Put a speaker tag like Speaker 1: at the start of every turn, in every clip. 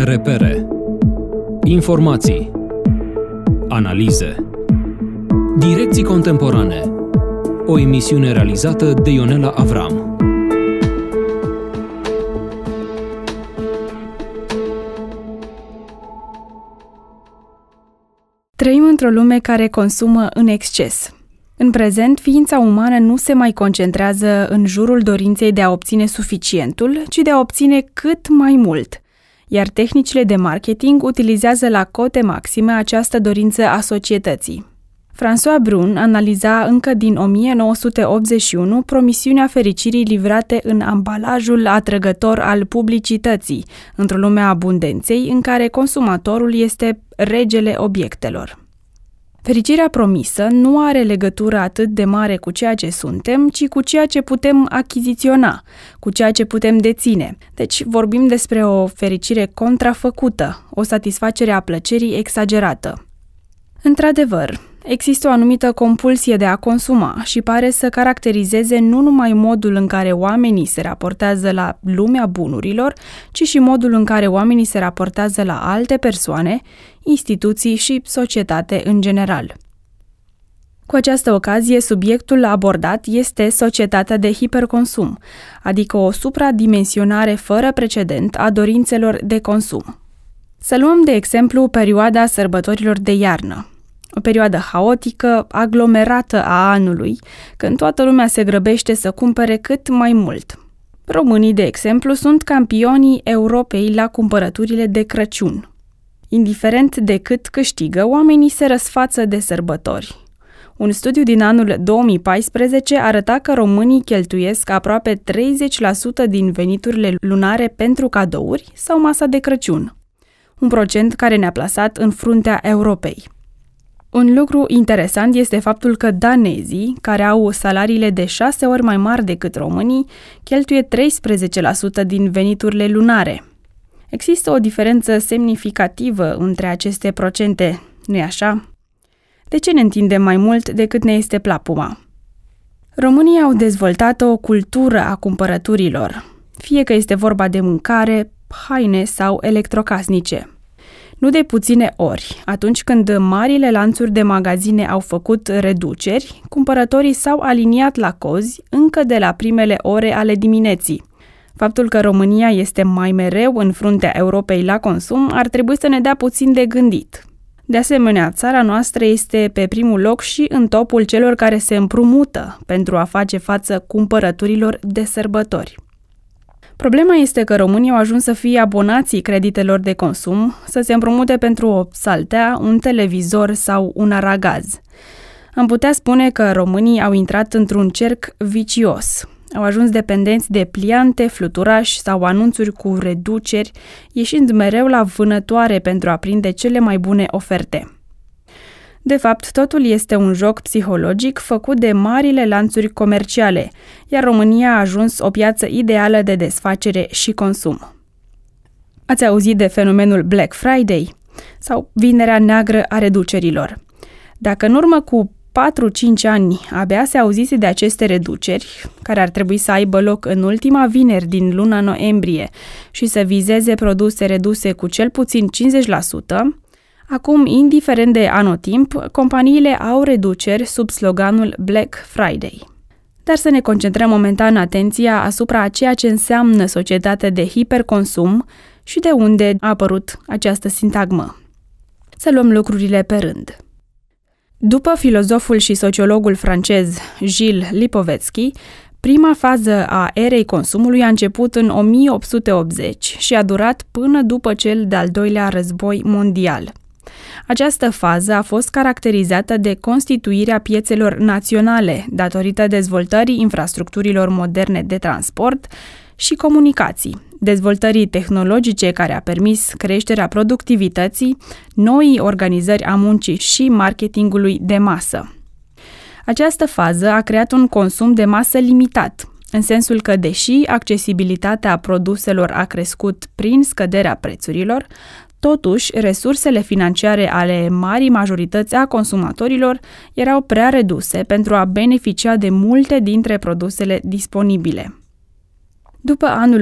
Speaker 1: Repere. Informații. Analize. Direcții contemporane. O emisiune realizată de Ionela Avram.
Speaker 2: Trăim într-o lume care consumă în exces. În prezent, ființa umană nu se mai concentrează în jurul dorinței de a obține suficientul, ci de a obține cât mai mult. Iar tehnicile de marketing utilizează la cote maxime această dorință a societății. François Brun analiza încă din 1981 promisiunea fericirii livrate în ambalajul atrăgător al publicității, într-o lume a abundenței în care consumatorul este regele obiectelor. Fericirea promisă nu are legătură atât de mare cu ceea ce suntem, ci cu ceea ce putem achiziționa, cu ceea ce putem deține. Deci vorbim despre o fericire contrafăcută, o satisfacere a plăcerii exagerată. Într-adevăr, există o anumită compulsie de a consuma și pare să caracterizeze nu numai modul în care oamenii se raportează la lumea bunurilor, ci și modul în care oamenii se raportează la alte persoane, instituții și societate în general. Cu această ocazie, subiectul abordat este societatea de hiperconsum, adică o supradimensionare fără precedent a dorințelor de consum. Să luăm de exemplu perioada sărbătorilor de iarnă. O perioadă haotică, aglomerată a anului, când toată lumea se grăbește să cumpere cât mai mult. Românii, de exemplu, sunt campionii Europei la cumpărăturile de Crăciun. Indiferent de cât câștigă, oamenii se răsfață de sărbători. Un studiu din anul 2014 arăta că românii cheltuiesc aproape 30% din veniturile lunare pentru cadouri sau masa de Crăciun, un procent care ne-a plasat în fruntea Europei. Un lucru interesant este faptul că danezii, care au salariile de 6 ori mai mari decât românii, cheltuie 13% din veniturile lunare. Există o diferență semnificativă între aceste procente, nu-i așa? De ce ne întindem mai mult decât ne este plapuma? Românii au dezvoltat o cultură a cumpărăturilor, fie că este vorba de mâncare, haine sau electrocasnice. Nu de puține ori, atunci când marile lanțuri de magazine au făcut reduceri, cumpărătorii s-au aliniat la cozi încă de la primele ore ale dimineții. Faptul că România este mai mereu în fruntea Europei la consum ar trebui să ne dea puțin de gândit. De asemenea, țara noastră este pe primul loc și în topul celor care se împrumută pentru a face față cumpărăturilor de sărbători. Problema este că românii au ajuns să fie abonații creditelor de consum, să se împrumute pentru o saltea, un televizor sau un aragaz. Am putea spune că românii au intrat într-un cerc vicios. Au ajuns dependenți de pliante, fluturași sau anunțuri cu reduceri, ieșind mereu la vânătoare pentru a prinde cele mai bune oferte. De fapt, totul este un joc psihologic făcut de marile lanțuri comerciale, iar România a ajuns o piață ideală de desfacere și consum. Ați auzit de fenomenul Black Friday sau Vinerea Neagră a reducerilor? Dacă în urmă cu 4-5 ani abia se auzise de aceste reduceri, care ar trebui să aibă loc în ultima vineri din luna noiembrie și să vizeze produse reduse cu cel puțin 50%, acum, indiferent de anotimp, companiile au reduceri sub sloganul Black Friday. Dar să ne concentrăm momentan atenția asupra a ceea ce înseamnă societatea de hiperconsum și de unde a apărut această sintagmă. Să luăm lucrurile pe rând. După filozoful și sociologul francez Gilles Lipovetsky, prima fază a erei consumului a început în 1880 și a durat până după cel de-al doilea război mondial. Această fază a fost caracterizată de constituirea piețelor naționale, datorită dezvoltării infrastructurilor moderne de transport și comunicații, dezvoltării tehnologice care a permis creșterea productivității, noii organizări a muncii și marketingului de masă. Această fază a creat un consum de masă limitat, în sensul că, deși accesibilitatea produselor a crescut prin scăderea prețurilor, totuși, resursele financiare ale marii majorități a consumatorilor erau prea reduse pentru a beneficia de multe dintre produsele disponibile. După anul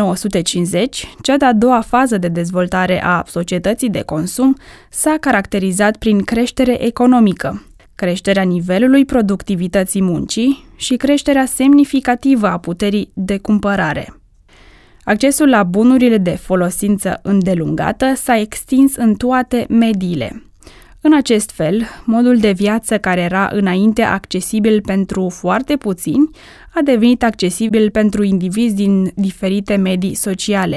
Speaker 2: 1950, cea de-a doua fază de dezvoltare a societății de consum s-a caracterizat prin creștere economică, creșterea nivelului productivității muncii și creșterea semnificativă a puterii de cumpărare. Accesul la bunurile de folosință îndelungată s-a extins în toate mediile. În acest fel, modul de viață care era înainte accesibil pentru foarte puțini a devenit accesibil pentru indivizi din diferite medii sociale.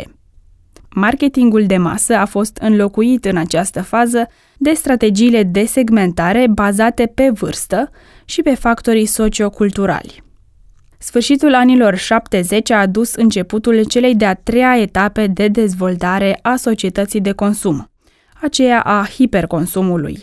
Speaker 2: Marketingul de masă a fost înlocuit în această fază de strategiile de segmentare bazate pe vârstă și pe factorii socioculturali. Sfârșitul anilor 70 a adus începutul celei de-a treia etape de dezvoltare a societății de consum, aceea a hiperconsumului.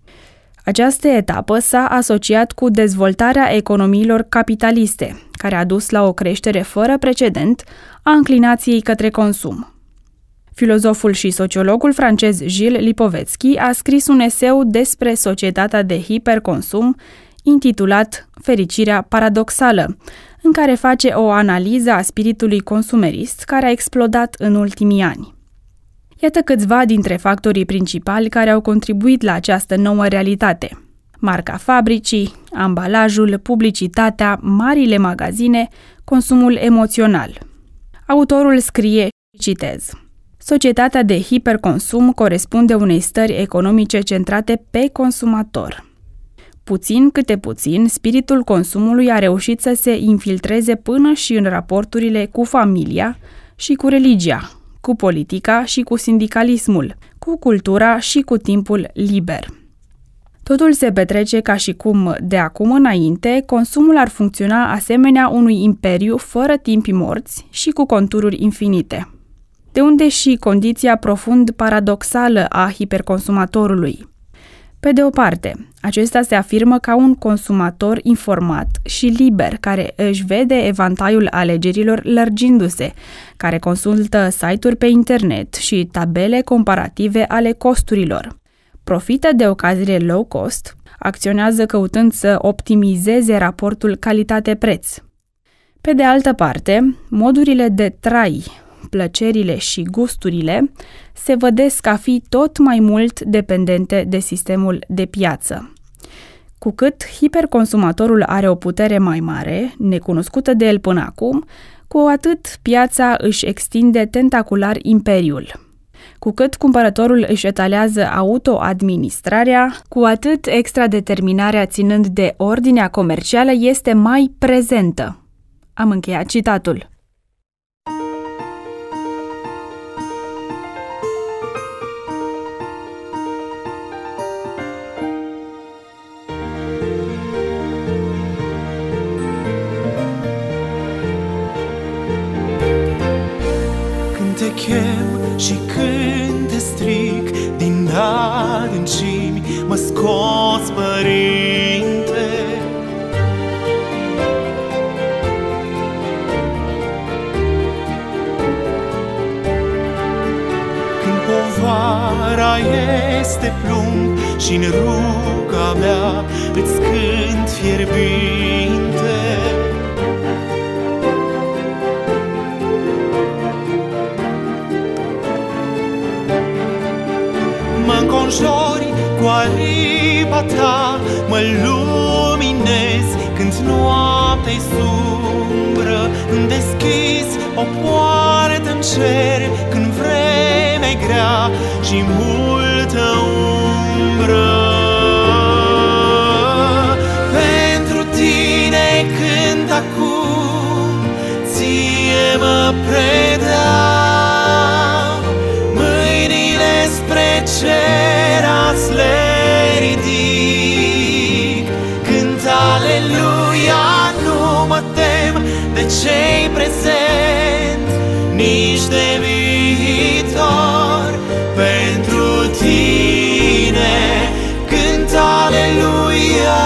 Speaker 2: Această etapă s-a asociat cu dezvoltarea economiilor capitaliste, care a dus la o creștere fără precedent a înclinației către consum. Filozoful și sociologul francez Gilles Lipovetsky a scris un eseu despre societatea de hiperconsum intitulat Fericirea paradoxală, în care face o analiză a spiritului consumerist care a explodat în ultimii ani. Iată câțiva dintre factorii principali care au contribuit la această nouă realitate: marca fabricii, ambalajul, publicitatea, marile magazine, consumul emoțional. Autorul scrie, citez: societatea de hiperconsum corespunde unei stări economice centrate pe consumator. Puțin câte puțin, spiritul consumului a reușit să se infiltreze până și în raporturile cu familia și cu religia, cu politica și cu sindicalismul, cu cultura și cu timpul liber. Totul se petrece ca și cum, de acum înainte, consumul ar funcționa asemenea unui imperiu fără timpi morți și cu contururi infinite. De unde și condiția profund paradoxală a hiperconsumatorului. Pe de o parte, acesta se afirmă ca un consumator informat și liber, care își vede evantaiul alegerilor lărgindu-se, care consultă site-uri pe internet și tabele comparative ale costurilor. Profită de ocaziile low cost, acționează căutând să optimizeze raportul calitate-preț. Pe de altă parte, modurile de trai, plăcerile și gusturile se vădesc a fi tot mai mult dependente de sistemul de piață. Cu cât hiperconsumatorul are o putere mai mare, necunoscută de el până acum, cu atât piața își extinde tentacular imperiul. Cu cât cumpărătorul își etalează autoadministrarea, cu atât extradeterminarea ținând de ordinea comercială este mai prezentă. Am încheiat citatul.
Speaker 3: Te chem și când te strig din adâncimi, mă scoți, Părinte. Când povara este plumb și în ruga mea îți cânt fierbinte, mă înconjori cu aripa ta, mă luminezi când noaptea-i sumbră, când deschizi o poartă în cer, când vremea-i grea și multă umbră. Pentru tine cânt acum, ție mă predau, mâinile spre cer azi le ridic. Cânt aleluia, nu mă tem de ce-i prezent, nici de viitor. Pentru tine cânt aleluia.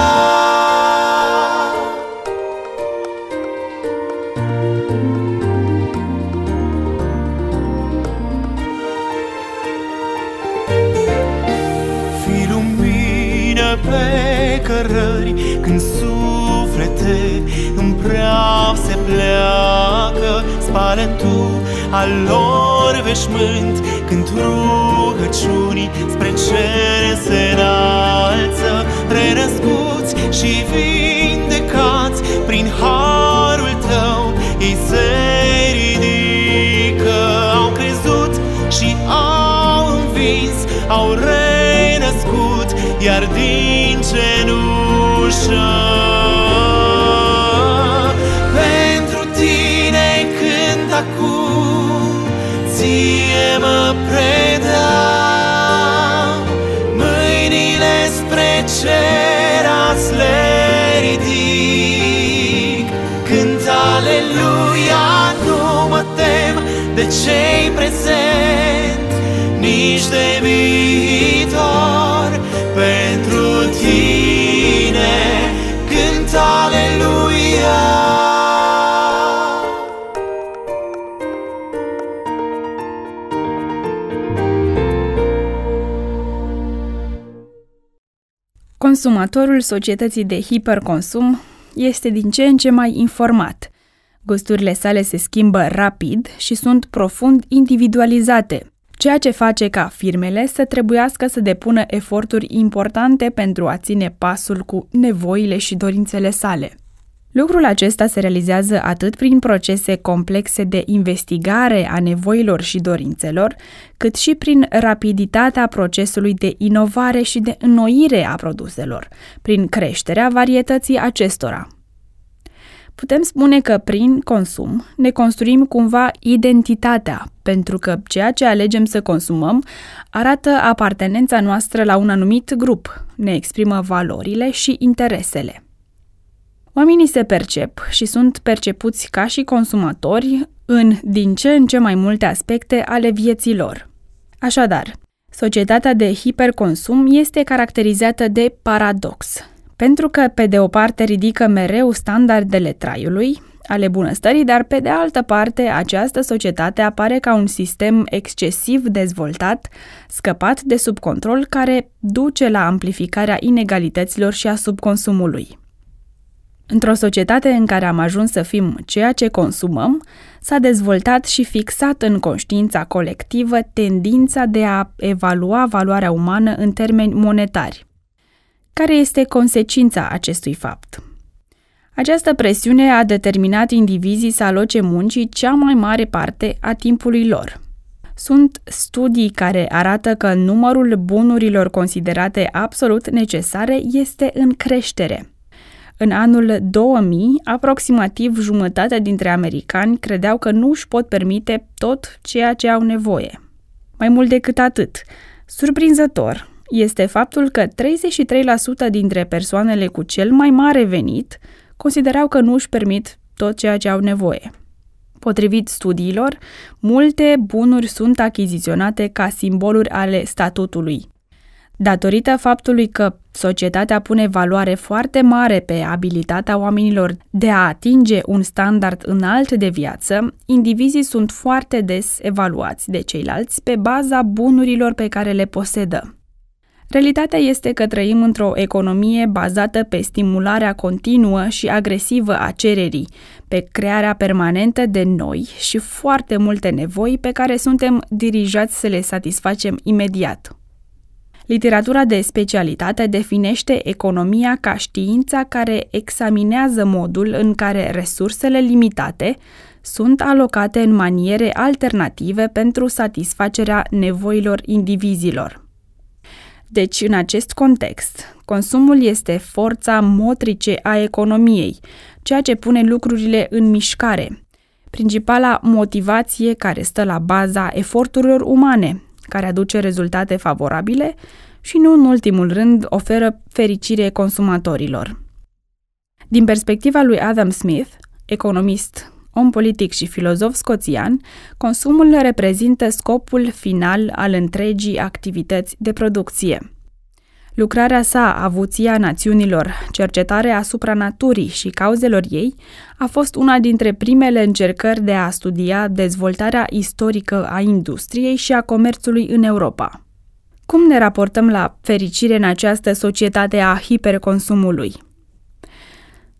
Speaker 3: Pe cărări, când suflete în praf se pleacă, spală tu al lor veșmânt, când rugăciunii spre cer se înalță. Renăscuți și vindecați prin harul tău, ei se ridică. Au crezut și au învins, au renăscut, iar din cenușă pentru tine cânt acum, ție mă predau. Mâinile spre cer azi le ridic, cânt aleluia, nu mă tem de ce-i prezent, nici de viitor. Pentru tine cânt aleluia.
Speaker 2: Consumatorul societății de hiperconsum este din ce în ce mai informat. Gusturile sale se schimbă rapid și sunt profund individualizate, ceea ce face ca firmele să trebuiască să depună eforturi importante pentru a ține pasul cu nevoile și dorințele sale. Lucrul acesta se realizează atât prin procese complexe de investigare a nevoilor și dorințelor, cât și prin rapiditatea procesului de inovare și de înnoire a produselor, prin creșterea varietății acestora. Putem spune că prin consum ne construim cumva identitatea, pentru că ceea ce alegem să consumăm arată apartenența noastră la un anumit grup, ne exprimă valorile și interesele. Oamenii se percep și sunt percepuți ca și consumatori în din ce în ce mai multe aspecte ale vieții lor. Așadar, societatea de hiperconsum este caracterizată de paradox, pentru că, pe de o parte, ridică mereu standardele traiului, ale bunăstării, dar, pe de altă parte, această societate apare ca un sistem excesiv dezvoltat, scăpat de sub control, care duce la amplificarea inegalităților și a subconsumului. Într-o societate în care am ajuns să fim ceea ce consumăm, s-a dezvoltat și fixat în conștiința colectivă tendința de a evalua valoarea umană în termeni monetari. Care este consecința acestui fapt? Această presiune a determinat indivizii să aloce muncii cea mai mare parte a timpului lor. Sunt studii care arată că numărul bunurilor considerate absolut necesare este în creștere. În anul 2000, aproximativ jumătate dintre americani credeau că nu își pot permite tot ceea ce au nevoie. Mai mult decât atât, surprinzător este faptul că 33% dintre persoanele cu cel mai mare venit considerau că nu își permit tot ceea ce au nevoie. Potrivit studiilor, multe bunuri sunt achiziționate ca simboluri ale statutului. Datorită faptului că societatea pune valoare foarte mare pe abilitatea oamenilor de a atinge un standard înalt de viață, indivizii sunt foarte des evaluați de ceilalți pe baza bunurilor pe care le posedă. Realitatea este că trăim într-o economie bazată pe stimularea continuă și agresivă a cererii, pe crearea permanentă de noi și foarte multe nevoi pe care suntem dirijați să le satisfacem imediat. Literatura de specialitate definește economia ca știința care examinează modul în care resursele limitate sunt alocate în maniere alternative pentru satisfacerea nevoilor indivizilor. Deci, în acest context, consumul este forța motrice a economiei, ceea ce pune lucrurile în mișcare, principala motivație care stă la baza eforturilor umane, care aduce rezultate favorabile și, nu în ultimul rând, oferă fericire consumatorilor. Din perspectiva lui Adam Smith, economist, om politic și filozof scoțian, consumul reprezintă scopul final al întregii activități de producție. Lucrarea sa, Avuția națiunilor, cercetare asupra naturii și cauzelor ei, a fost una dintre primele încercări de a studia dezvoltarea istorică a industriei și a comerțului în Europa. Cum ne raportăm la fericire în această societate a hiperconsumului?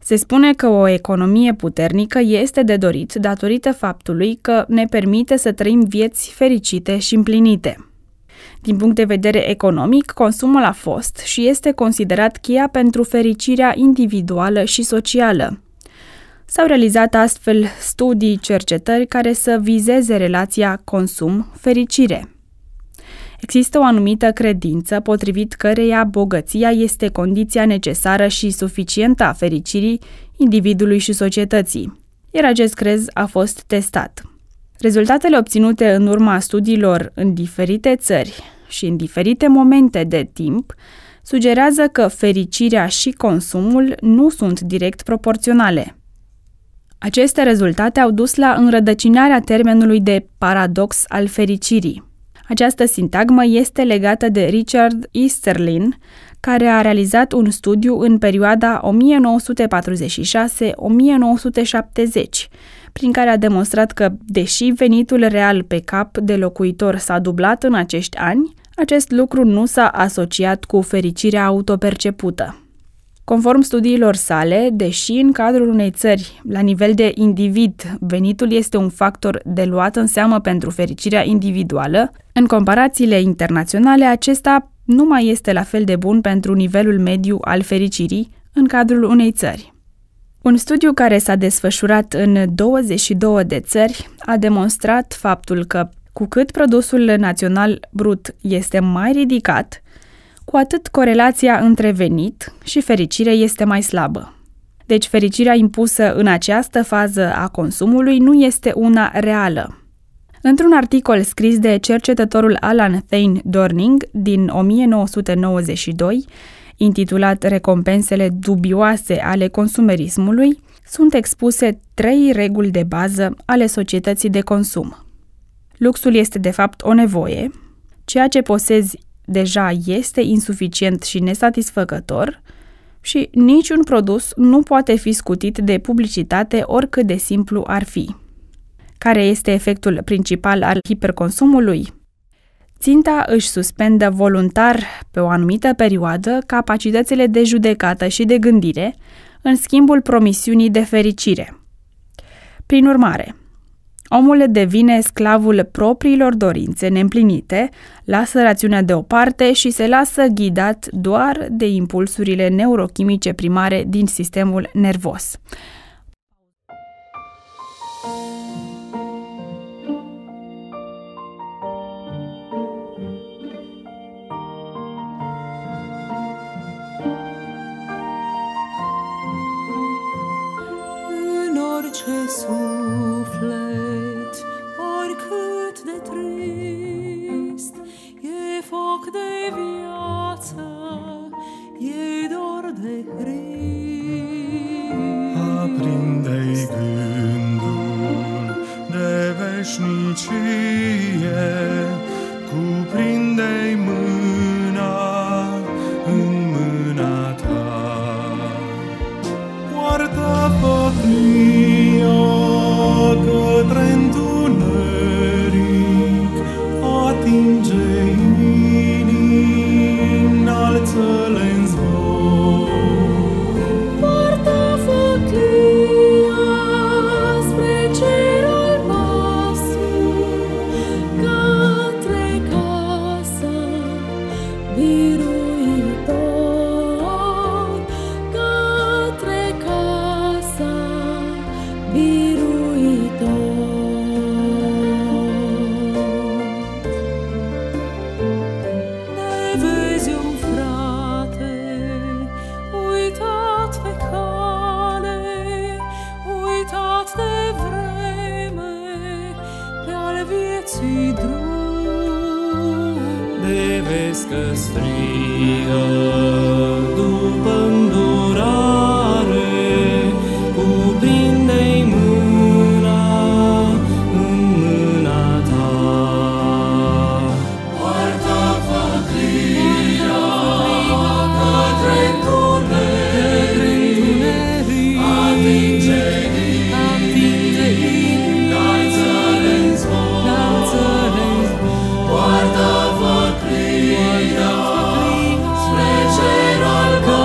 Speaker 2: Se spune că o economie puternică este de dorit datorită faptului că ne permite să trăim vieți fericite și împlinite. Din punct de vedere economic, consumul a fost și este considerat cheia pentru fericirea individuală și socială. S-au realizat astfel studii, cercetări care să vizeze relația consum-fericire. Există o anumită credință potrivit căreia bogăția este condiția necesară și suficientă a fericirii individului și societății, iar acest crez a fost testat. Rezultatele obținute în urma studiilor în diferite țări și în diferite momente de timp sugerează că fericirea și consumul nu sunt direct proporționale. Aceste rezultate au dus la înrădăcinarea termenului de paradox al fericirii. Această sintagmă este legată de Richard Easterlin, care a realizat un studiu în perioada 1946-1970, prin care a demonstrat că, deși venitul real pe cap de locuitor s-a dublat în acești ani, acest lucru nu s-a asociat cu fericirea autopercepută. Conform studiilor sale, deși în cadrul unei țări, la nivel de individ, venitul este un factor de luat în seamă pentru fericirea individuală, în comparațiile internaționale, acesta nu mai este la fel de bun pentru nivelul mediu al fericirii în cadrul unei țări. Un studiu care s-a desfășurat în 22 de țări a demonstrat faptul că, cu cât produsul național brut este mai ridicat, cu atât corelația între venit și fericire este mai slabă. Deci fericirea impusă în această fază a consumului nu este una reală. Într-un articol scris de cercetătorul Alan Thane Dorning din 1992, intitulat Recompensele dubioase ale consumerismului, sunt expuse 3 reguli de bază ale societății de consum. Luxul este de fapt o nevoie, ceea ce posezi deja este insuficient și nesatisfăcător și niciun produs nu poate fi scutit de publicitate oricât de simplu ar fi. Care este efectul principal al hiperconsumului? Ținta își suspendă voluntar pe o anumită perioadă capacitățile de judecată și de gândire în schimbul promisiunii de fericire. Prin urmare, omul devine sclavul propriilor dorințe neîmplinite, lasă rațiunea deoparte și se lasă ghidat doar de impulsurile neurochimice primare din sistemul nervos.
Speaker 4: În orice suflet, oricât de trist, e foc de viață, e dor de Hrist.
Speaker 3: Aprinde-i gândul de veșnicie, cuprinde-i mâna în mâna ta. Poartă făclia către întuneric, atinge inimi, înalță-le în zbor.
Speaker 4: Poartă făclia spre cer albastru, către casă biruitor, către casa biruitor. Ne vezi un frate uitat pe cale, uitat de vreme pe al vieții drum.
Speaker 3: Ne vezi că strigă după îndurare, cuprinde-i mâna în mâna ta. Poartă făclia către întuneric, atinge-i, înalță-le în zbor. Poartă făclia spre cer albastru,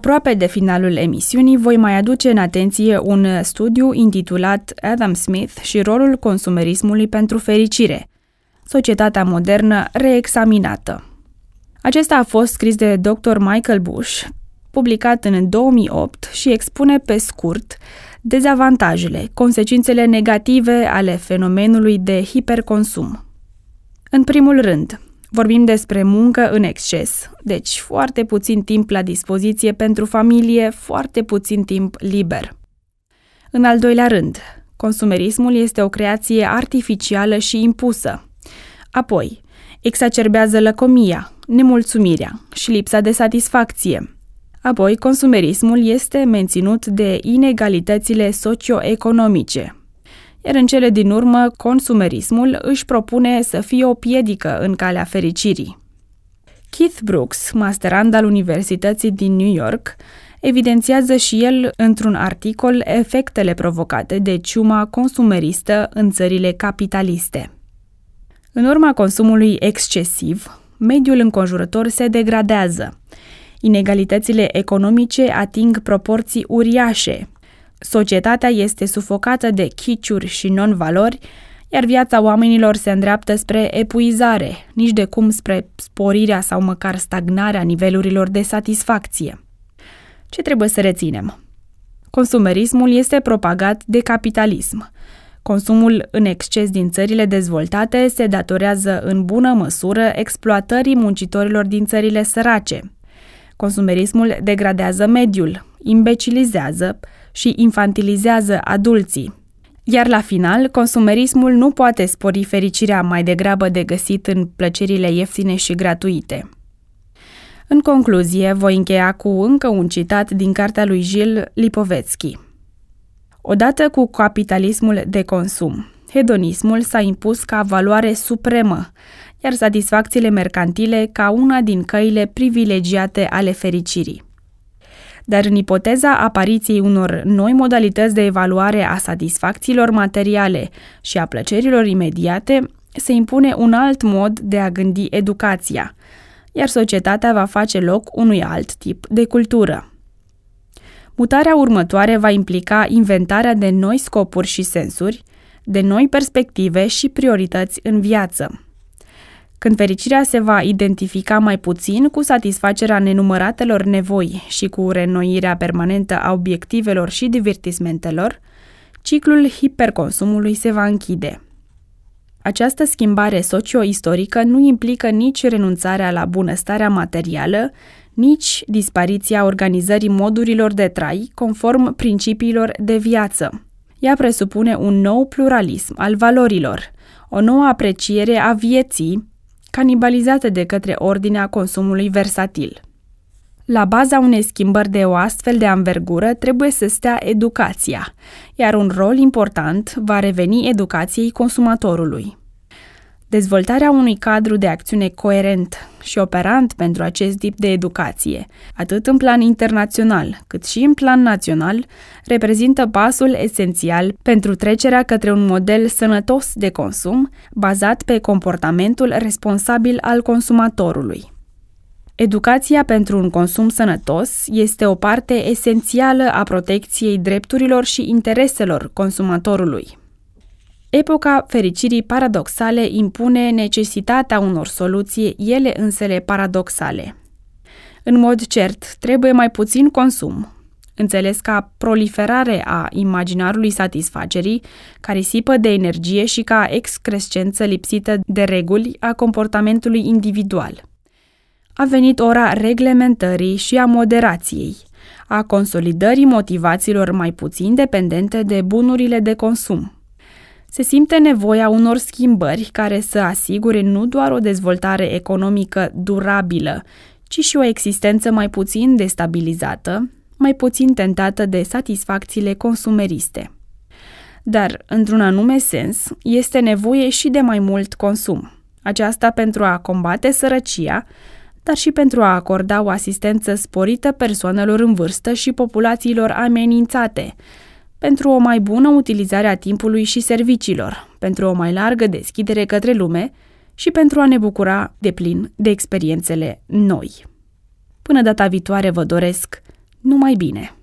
Speaker 2: Aproape de finalul emisiunii, voi mai aduce în atenție un studiu intitulat Adam Smith și rolul consumerismului pentru fericire, societatea modernă reexaminată. Acesta a fost scris de Dr. Michael Bush, publicat în 2008 și expune pe scurt dezavantajele, consecințele negative ale fenomenului de hiperconsum. În primul rând, vorbim despre muncă în exces, deci foarte puțin timp la dispoziție pentru familie, foarte puțin timp liber. În al doilea rând, consumerismul este o creație artificială și impusă. Apoi, exacerbează lăcomia, nemulțumirea și lipsa de satisfacție. Apoi, consumerismul este menținut de inegalitățile socioeconomice. Iar în cele din urmă, consumerismul își propune să fie o piedică în calea fericirii. Keith Brooks, masterand al Universității din New York, evidențiază și el într-un articol efectele provocate de ciuma consumeristă în țările capitaliste. În urma consumului excesiv, mediul înconjurător se degradează. Inegalitățile economice ating proporții uriașe. Societatea este sufocată de chiciuri și non-valori, iar viața oamenilor se îndreaptă spre epuizare, nici de cum spre sporirea sau măcar stagnarea nivelurilor de satisfacție. Ce trebuie să reținem? Consumerismul este propagat de capitalism. Consumul în exces din țările dezvoltate se datorează în bună măsură exploatării muncitorilor din țările sărace. Consumerismul degradează mediul, imbecilizează și infantilizează adulții. Iar la final, consumerismul nu poate spori fericirea, mai degrabă de găsit în plăcerile ieftine și gratuite. În concluzie, voi încheia cu încă un citat din cartea lui Gilles Lipovetsky. Odată cu capitalismul de consum, hedonismul s-a impus ca valoare supremă, iar satisfacțiile mercantile ca una din căile privilegiate ale fericirii. Dar în ipoteza apariției unor noi modalități de evaluare a satisfacțiilor materiale și a plăcerilor imediate, se impune un alt mod de a gândi educația, iar societatea va face loc unui alt tip de cultură. Mutarea următoare va implica inventarea de noi scopuri și sensuri, de noi perspective și priorități în viață. Când fericirea se va identifica mai puțin cu satisfacerea nenumăratelor nevoi și cu reînnoirea permanentă a obiectivelor și divertismentelor, ciclul hiperconsumului se va închide. Această schimbare socio-istorică nu implică nici renunțarea la bunăstarea materială, nici dispariția organizării modurilor de trai conform principiilor de viață. Ea presupune un nou pluralism al valorilor, o nouă apreciere a vieții, canibalizată de către ordinea consumului versatil. La baza unei schimbări de o astfel de anvergură trebuie să stea educația, iar un rol important va reveni educației consumatorului. Dezvoltarea unui cadru de acțiune coerent și operant pentru acest tip de educație, atât în plan internațional cât și în plan național, reprezintă pasul esențial pentru trecerea către un model sănătos de consum, bazat pe comportamentul responsabil al consumatorului. Educația pentru un consum sănătos este o parte esențială a protecției drepturilor și intereselor consumatorului. Epoca fericirii paradoxale impune necesitatea unor soluții ele însele paradoxale. În mod cert, trebuie mai puțin consum, înțeles ca proliferare a imaginarului satisfacerii, ca risipă de energie și ca excrescență lipsită de reguli a comportamentului individual. A venit ora reglementării și a moderației, a consolidării motivațiilor mai puțin dependente de bunurile de consum. Se simte nevoia unor schimbări care să asigure nu doar o dezvoltare economică durabilă, ci și o existență mai puțin destabilizată, mai puțin tentată de satisfacțiile consumeriste. Dar, într-un anume sens, este nevoie și de mai mult consum. Aceasta pentru a combate sărăcia, dar și pentru a acorda o asistență sporită persoanelor în vârstă și populațiilor amenințate, pentru o mai bună utilizare a timpului și serviciilor, pentru o mai largă deschidere către lume și pentru a ne bucura deplin de experiențele noi. Până data viitoare vă doresc Numai bine!